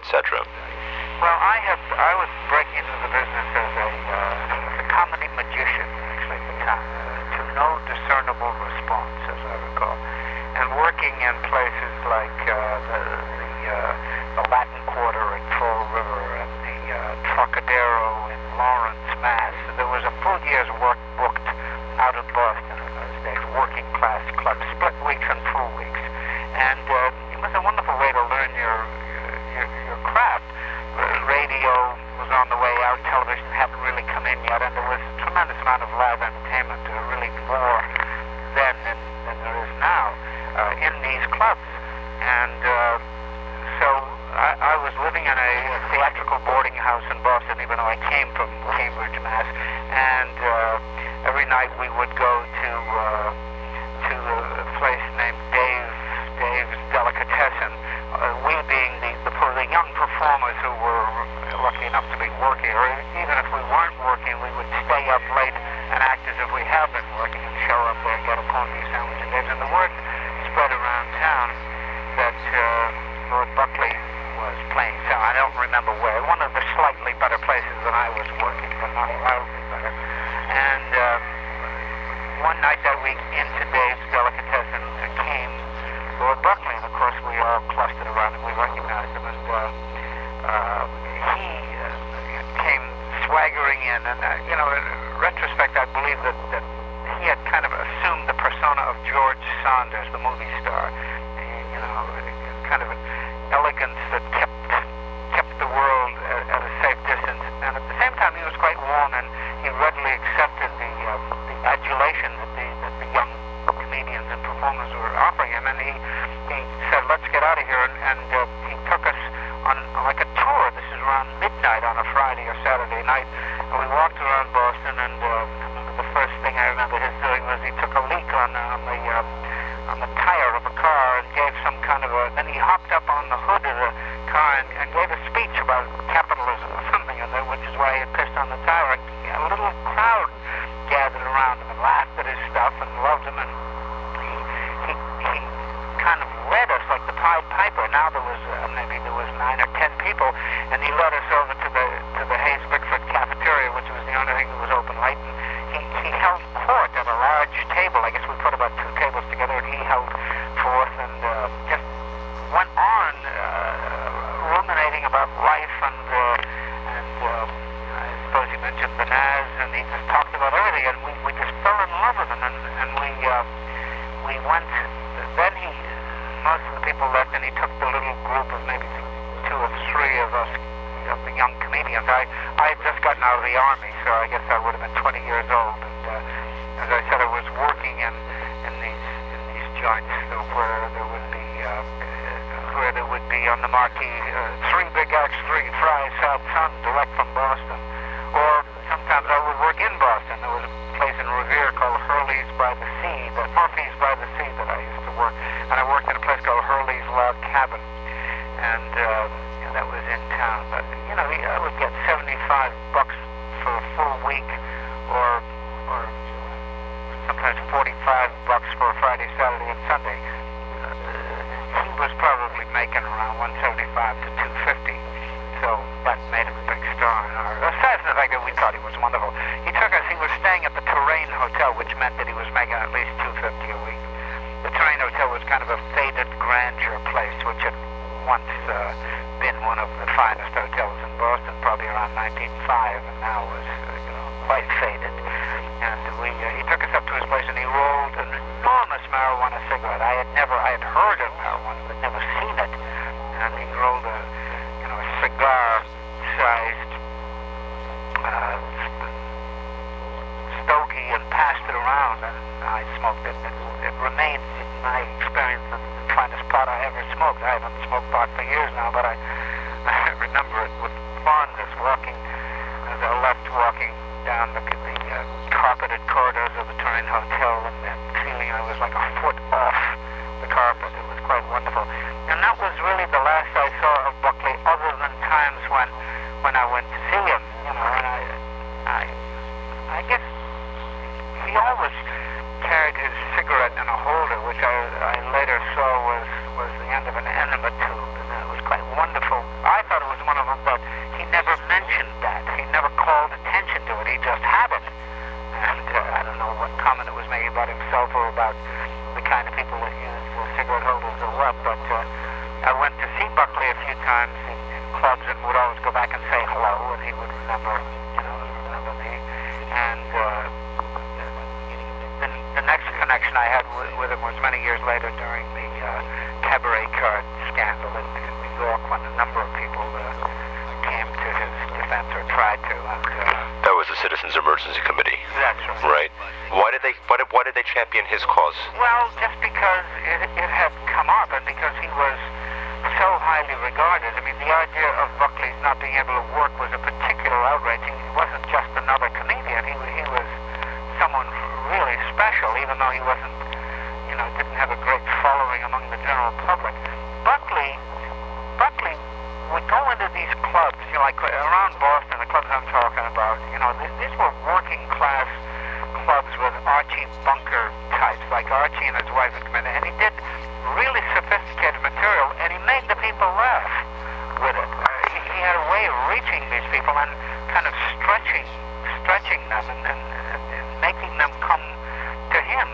etc.? Well, I was breaking into the business as a comedy magician, actually, at the time, to no discernible response, as I recall, and working in places like the Latin Quarter in Fall River and the Trocadero in Lawrence, Mass. There was a full year's work booked out of Boston in those days, working class clubs, split weeks and full weeks, and it was a wonderful way to learn your craft. Radio was on the way out, television hadn't really come in yet, and there was a tremendous amount of live entertainment, really more then than there is now, in these clubs. And so I was living in a theatrical boarding house in Boston, even though I came from Cambridge, Mass. And every night we would go to a place named Dave's Delicatessen. We being the young performers who were lucky enough to be working, or even if we weren't working, we would stay up late and act as if we have been working and show up there and get a corned beef sandwich and Dave's. And the word spread around town that Lord Buckley was playing. So I don't remember where. One of the slightly better places than I was working, but not wildly better. And one night that week into Dave's Delicatessen came Lord Buckley, and of course we all clustered around him. We recognized him, and he came swaggering in. And in retrospect, I believe that he had kind of assumed the persona of George Saunders, the movie star. Kind of an elegance that kept the world at a safe distance. And at the same time, he was quite warm, and he readily accepted the adulation that the young comedians and performers were offering him, and he said, "Let's get out of here," and he took us on like a tour. This is around midnight on a Friday or Saturday night, and we walked around Boston, and the first thing I remember his doing was he took a leak on the tire of a car and gave some kind of then he hopped up on the hood of the car and gave a speech about capitalism or something, which is why he had pissed on the tire, and a little crowd gathered around him and laughed at his stuff and loved him, and he kind of led us like the Pied Piper. Now maybe there was 9 or 10 people, and he led us over to the Hayes Bickford cafeteria, which was the only thing that was open late, and he held court at a large table. I guess we put about 2 tables together, and he held forth and just went on ruminating about life, and I suppose he mentioned the Naz, and he just talked about everything, and we just fell in love with him, and we went. Then most of the people left, and he took the little group of maybe 2 or 3 of us, of the young comedians. I had just gotten out of the army, so I guess I would have been 20 years old, and as I said, I was working in these joints where there would be on the marquee 3 big acts, 3 fries, South Sun, direct from Boston. Or sometimes I would work in Boston. There was a place in Revere called Hurley's by the Sea, Murphy's by the Sea, that I used to work. And I worked in a place called Hurley's Log Cabin, and that was in town. But I would get $75 for a full week, or sometimes $45 for a Friday, Saturday, and Sunday. He was probably making around $175 to $250, so that made him a big star. Aside from the fact that we thought he was wonderful, he was staying at the Terrain Hotel, which meant that he was making at least $250 a week. The Terrain Hotel was kind of a faded grandeur place, which had once been one of the finest hotels in Boston, probably around 1905, and now was quite faded. And he took us up to his place, and he rolled an enormous marijuana cigarette. I had heard of marijuana, but never seen it. And he rolled a cigar-sized stogie and passed it around, and I smoked it. It remains, in my experience, the finest pot I ever smoked. I haven't smoked pot for years now, but I remember it with fondness, as I left walking down the carpeted corridors of the Terrain Hotel, and feeling I was like a foot off the carpet. It was quite wonderful. And that was really the last I saw of Buckley, other than times when I went to see him. And I guess he always carried his cigarette in a holder, which I later saw was the end of an enema tube, and it was quite wonderful. I thought it in clubs and would always go back and say hello, and he would remember me. And the next connection I had with him was many years later during the cabaret card scandal in New York, when a number of people came to his defense or tried to. And, that was the Citizens Emergency Committee. That's right. Right. Why did they champion his cause? Well, just because it had come up, and because he was so highly regarded. I mean, the idea of Buckley's not being able to work was a particular outrage. He wasn't just another comedian. He was someone really special, even though he wasn't, didn't have a great following among the general public. Buckley would go into these clubs, like around Boston, the clubs I'm talking about. These were working class clubs with Archie Bunker types, like Archie and his wife would come in, and he did really sophisticated material, and he made the people laugh with it. He had a way of reaching these people and kind of stretching them and making them come to him.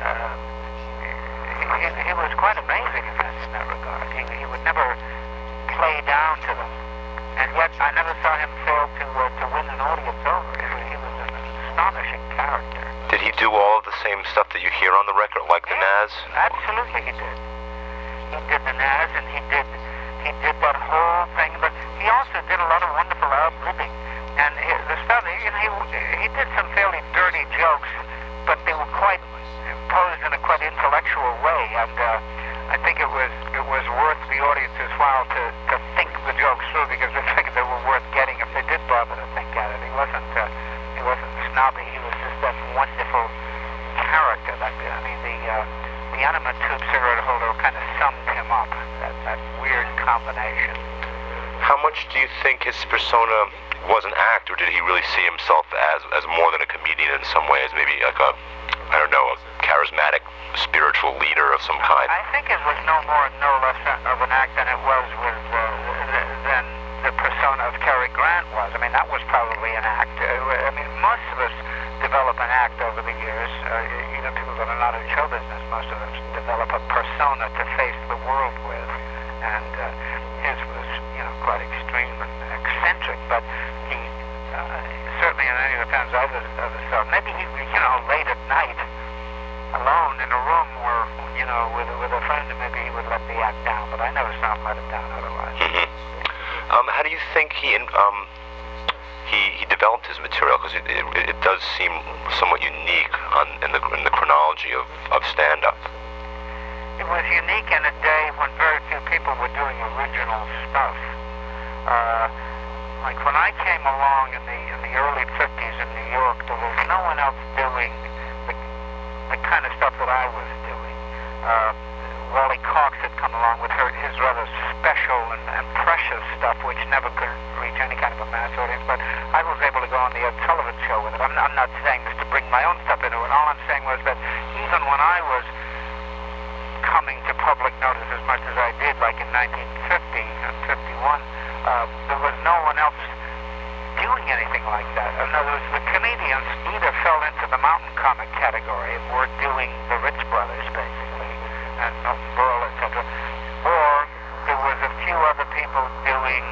He was quite amazing in that regard. He would never play down to them, and yet I never saw him fail to win an audience over. He was an astonishing character. Did he do all of the same stuff that you hear on the record, like the Naz? Absolutely, he did. He did the Naz, and he did that whole thing. But he also did a lot of wonderful ad-libbing, and the stuff. He did some fairly dirty jokes, but they were quite posed in a quite intellectual way, and I think it was worth the audience's while to think the jokes through, because they figured they were worth getting if they did bother to think at it. He wasn't snobby. He was just that wonderful character. The Enema tube cigarette holder kind of summed him up. That weird combination. How much do you think his persona was an act, or did he really see himself as more than a comedian in some ways, maybe like a charismatic spiritual leader of some kind? I think it was no more, no less of an act than it was than the persona of Cary Grant was. I mean, that was probably an act. Most of us develop an act over the years. Even people that are not in show business, most of us develop a persona to face the world with. And his was, quite extreme and eccentric, but he certainly in any of the times I ever saw, maybe he, late at night, alone in a room where, with a friend, maybe he would let the act down, but I never saw him let it down otherwise. Mm-hmm. How do you think he developed his material? Because it does seem somewhat unique in the chronology of stand-up. It was unique in a day when very few people were doing original stuff. Like when I came along in the early 50s in New York, there was no one else doing the kind of stuff that I was doing. Wally Cox had come along with his rather special and precious stuff, which never could reach any kind of a mass audience, but I was able to go on the Ed Sullivan Show with it. I'm not saying this to bring my own stuff into it. All I'm saying was that even when I was coming to public notice as much as I did, like in 1950 and 51, there was no one else doing anything like that. In other words, the comedians either fell into the mountain comic category and were doing the Ritz Brothers, basically, and Milton Berle, etc., or there was a few other people doing,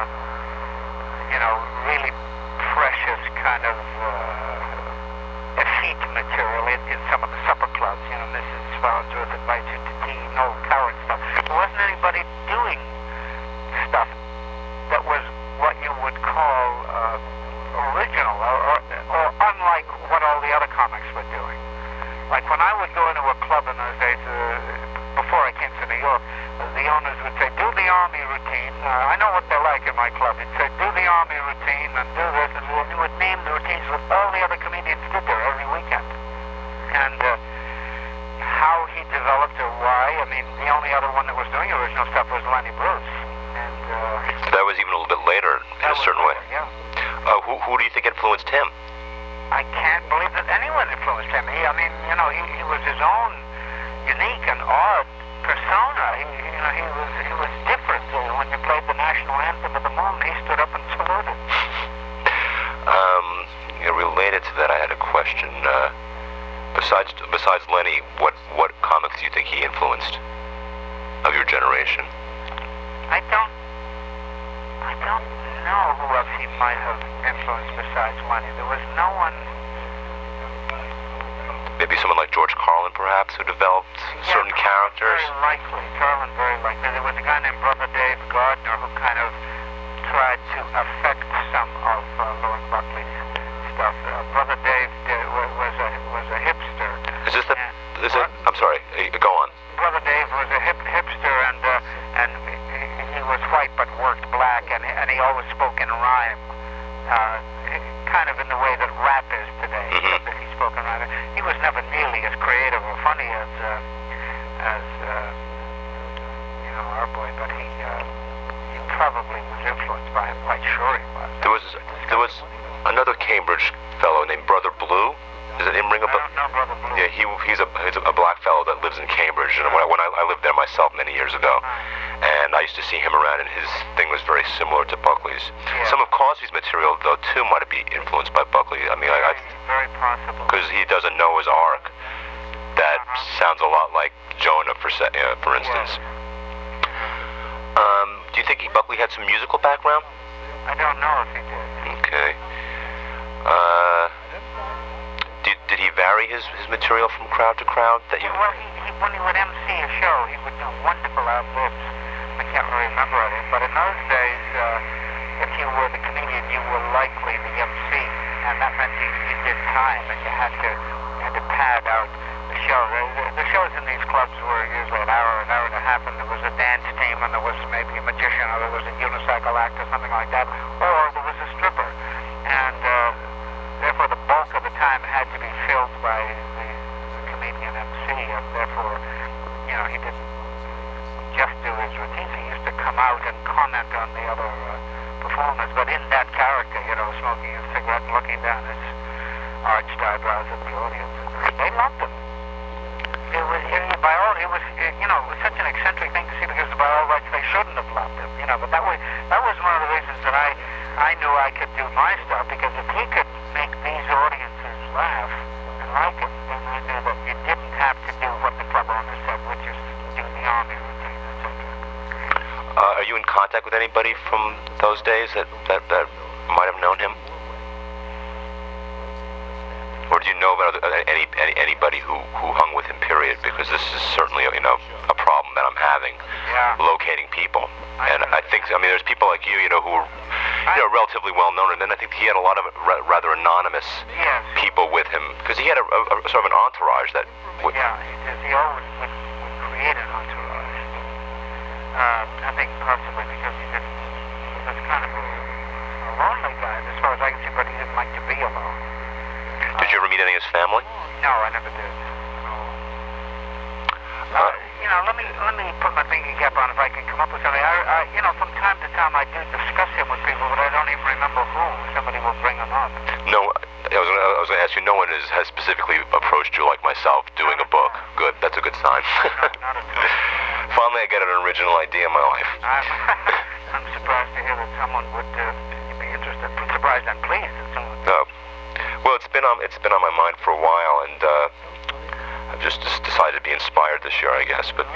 really precious kind of effete material in some of the supper clubs. Mrs. Farnsworth invites you to tea, Noel Coward stuff. There wasn't anybody doing stuff that was what you would call original or unlike what all the other comics were doing. Like when I would go into a club in those days, before I came to New York, the owners would say, do the Army routine. I know what they're like in my club. He'd say, do the Army routine and do this, and he would name the routines that all the other comedians did there every weekend. And how he developed or why, the only other one that was doing original stuff was Lenny Bruce. And that was even a little bit later in a certain way. Yeah. Who do you think influenced him? I can't believe that anyone influenced him. He was his own unique and odd persona. He was different. When you played the national anthem of the moon, he stood up and saluted. Related to that, I had a question. Besides Lenny, what comics do you think he influenced of your generation? I don't don't know who else he might have influenced besides Lenny. There was no one. Maybe someone like George Carlin, perhaps, who developed certain characters. Very likely. Carlin, very likely. There was a guy named Brother Dave Gardner who kind of tried to affect some of Lord Buckley's stuff. Brother Dave was a hipster. Is this the? Is it? I'm sorry. Go on. Brother Dave was a hipster, and he was white but worked black, and he always spoke in rhyme, kind of in the way that rap is today. Mm-hmm. He spoke in rhyme. He was never nearly as creative or funny as our boy, but he probably was influenced by him. Quite sure he was. There was another Cambridge fellow named Brother Blue. Does it ring a bell? I don't know Brother Blue. Yeah, he's a black fellow that lives in Cambridge, and when I lived there myself many years ago, and I used to see him around, and his thing was very similar to Buckley's. Yeah. Some of Cosby's material, though, too, might be influenced by Buckley. I mean, very possible. because he does a Noah's Ark that sounds a lot like Jonah, for instance. Yeah. Do you think Buckley had some musical background? I don't know if he did. Okay. Did he vary his material from crowd to crowd? Well, he when he would MC a show, he would do wonderful ad-libs. I can't really remember it, but in those days, if you were the comedian, you were likely the MC, and that meant you did time, and you had to pad out the show. The shows in these clubs were usually an hour and a half, and there was a dance team, and there was maybe a magician, or there was a unicycle act, or something like that, or there was a stripper, and therefore the bulk of the time had to be filled by the comedian MC, and therefore, he didn't just do his routines. He used to come out and comment on the other performers, but in that character, smoking a cigarette and looking down his arched eyebrows at the audience. They loved him. It was such an eccentric thing to see, because by all rights they shouldn't have loved him, but that was one of the reasons that I knew I could do my stuff, because if he could make these audiences laugh and like him, then I knew that you didn't have to do what the club owner said, which is do the army routine, etc. Are you in contact with anybody from those days that might have known him? Or do you know about anybody who hung with him, period? Because this is certainly a problem that I'm having, locating people. And I think, there's people like you, who are relatively well known, and then I think he had a lot of rather anonymous people with him, because he had a sort of an entourage that. He did. He always would create an entourage. I think possibly because he was kind of a lonely guy, as far as I can see, but he didn't like to be alone. Did you ever meet any of his family? No, I never did. Let me put my thinking cap on if I can come up with something. From time to time I do discuss him with people, but I don't even remember who. Somebody will bring him up. No, I was going to ask you. No one has specifically approached you like myself doing a book. Good, that's a good sign. Not at all. Finally, I get an original idea in my life. I'm surprised to hear that someone would be interested. I'm surprised and pleased that someone. Well, it's been on my mind for a while, and I've just decided to be inspired this year, I guess. But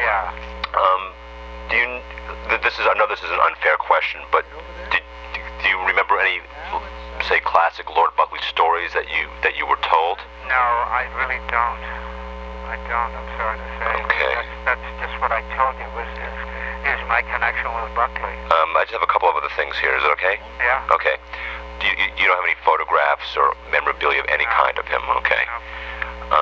I know this is an unfair question, but do you remember any, say, classic Lord Buckley stories that you were told? No, I really don't. I don't. I'm sorry to say. Okay. That's just what I told you. Is my connection with Buckley. I just have a couple of other things here. Is it okay? Yeah. Okay. You don't have any photographs or memorabilia of any kind of him? Okay. No.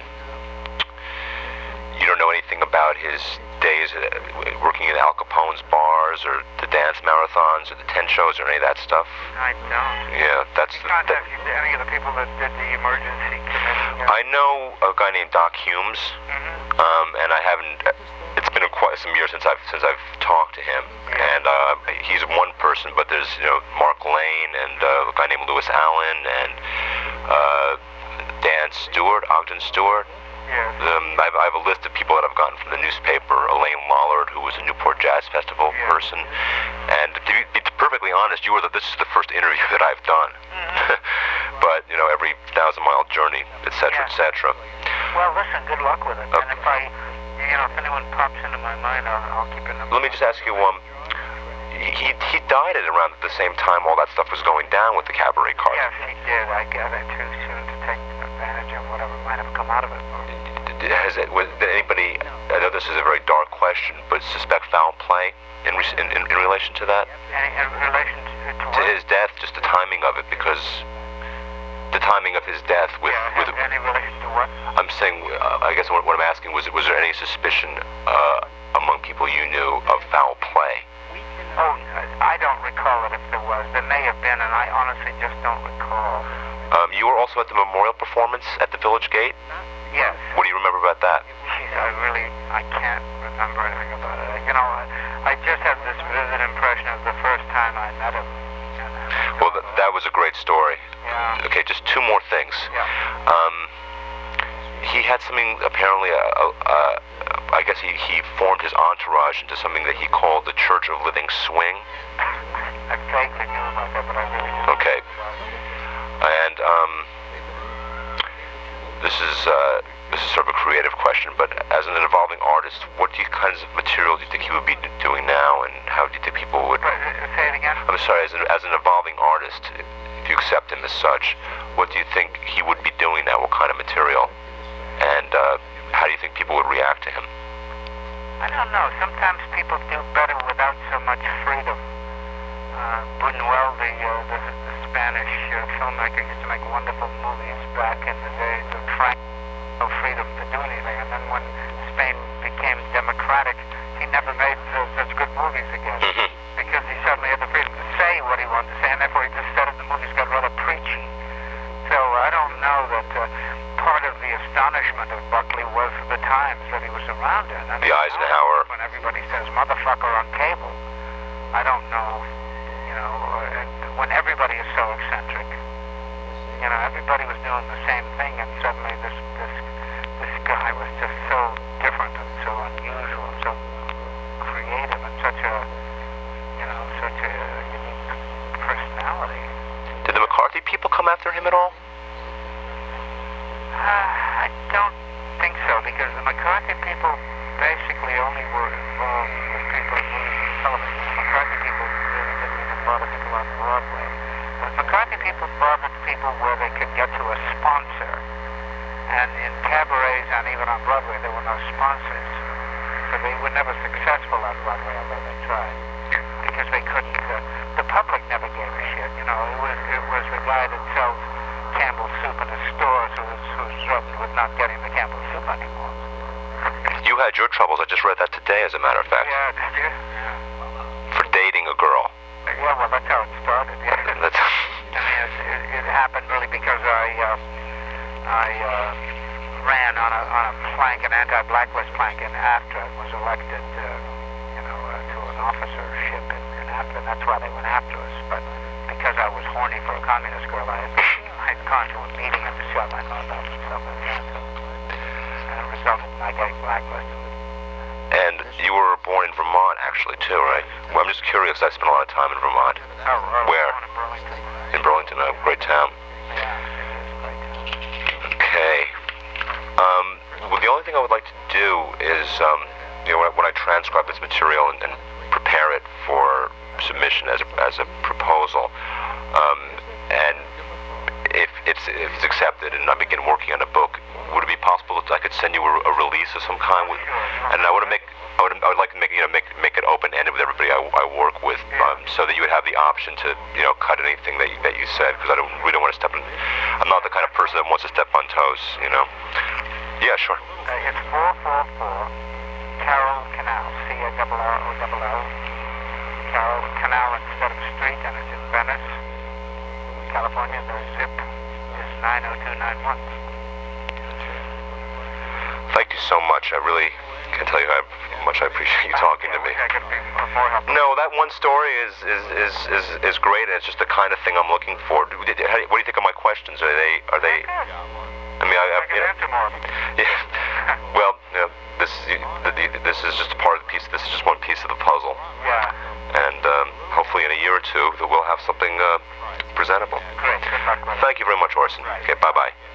You don't know anything about his days working in Al Capone's bars, or the dance marathons, or the tent shows, or any of that stuff? I don't. Yeah, that's Contact any of the people that did the emergency committee? I know a guy named Doc Humes, Mm-hmm. and I haven't. It's been quite some years since I've talked to him, and he's one person. But there's Mark Lane and a guy named Lewis Allen and Dan Stewart, Ogden Stewart. Yes. I have a list of people that I've gotten from the newspaper. Elaine Lollard, who was a Newport Jazz Festival person, and to be perfectly honest, this is the first interview that I've done. Mm-hmm. But every 1,000-mile journey, etc., etc. Well, listen. Good luck with it. Okay. And if anyone pops into my mind, I'll keep it in mind. Let me just ask you, he died at around the same time all that stuff was going down with the cabaret cars. Yes, he did. I gather too soon to take advantage of whatever might have come out of it. Did anybody, I know this is a very dark question, but suspect foul play in relation to that? In relation to what? To his death, just the timing of it, because the timing of his death with any relation to what? I'm saying, I guess what I'm asking was there any suspicion among people you knew of foul play? Oh, I don't recall it if there was. There may have been, and I honestly just don't recall. You were also at the memorial performance at the Village Gate? Yes. What do you remember about that? Jeez, I can't remember anything about it. You know, I just have this vivid impression of the first time I met him. Well, that was a great story. Yeah. Okay, just two more things. Yeah. He had something, apparently, I guess he formed his entourage into something that he called the Church of Living Swing. I vaguely knew about that, but I really didn't. Okay. And this is sort of a creative question, but as an evolving artist, what kinds of material do you think he would be doing now, and how do you think people would... Say it again? I'm sorry, as an evolving artist, if you accept him as such, what do you think he would be doing now? What kind of material? And how do you think people would react to him? I don't know. Sometimes people do better without so much freedom. Buñuel, the Spanish filmmaker, used to make wonderful movies back in the days of Franco, no freedom to do anything. And then when Spain became democratic, he never made such good movies again. Because he suddenly had the freedom to say what he wanted to say, and therefore he just said it, and the movies got rather preachy. So I don't know that part of the astonishment of Buckley was the times that he was around in. And the Eisenhower. When everybody says motherfucker on cable, I don't know, you know, when everybody is so eccentric. You know, everybody was doing the same thing, and suddenly this guy was just so different and so unusual and so creative and such a unique personality. Did the McCarthy people come after him at all? I don't think so, because the McCarthy people basically only were involved with people in movies and television. The McCarthy people really didn't even bother people on Broadway. The McCarthy people bothered people where they could get to a sponsor. And in cabarets and even on Broadway, there were no sponsors. So they were never successful on Broadway, although they tried. Because they couldn't, the public never gave a shit. You know, it was the guy that sells Campbell's soup in his stores who's threatened with not getting the Campbell's soup anymore. You had your troubles. I just read that today, as a matter of fact. Yeah, did you? Yeah. For dating a girl. Yeah, well, that's how it started. Yeah. I mean, it happened really because I ran on a plank, an anti-blacklist plank in AFTRA, and was elected, to an officership in AFTRA, and that's why they went after us. But because I was horny for a communist girl, I had gone to a meeting and shut my mouth up and stuff like that. And it resulted in my getting blacklisted. And you were born in Vermont, actually, too, right? Well, I'm just curious. I spent a lot of time in Vermont. Where? In Burlington. In Burlington, a great town. Yeah, it is a great town. Okay. Well, the only thing I would like to do is, when I transcribe this material and prepare it for submission as a proposal, and if it's accepted and I begin working on a book, would it be possible that I could send you a release of some kind? And I would like to make it open-ended with everybody I work with, so that you would have the option to cut anything that you said, because we don't want to step in. I'm not the kind of person that wants to step on toes, Yeah, sure. It's 444 Carroll Canal, C-A-R-R-O-L-L. Carroll Canal instead of street, and it's in Venice, California. The zip is 90291. Thank you so much. I really can't tell you how much I appreciate you talking to me. I could be more helpful. No, that one story is great, and it's just the kind of thing I'm looking for. What do you think of my questions? Are they? I mean, I can answer more of them. Yeah. Well, this is just a part of the piece. This is just one piece of the puzzle. Yeah. And hopefully, in a year or two, we'll have something presentable. Great. Good luck with it. Thank you very much, Orson. Right. Okay. Bye bye.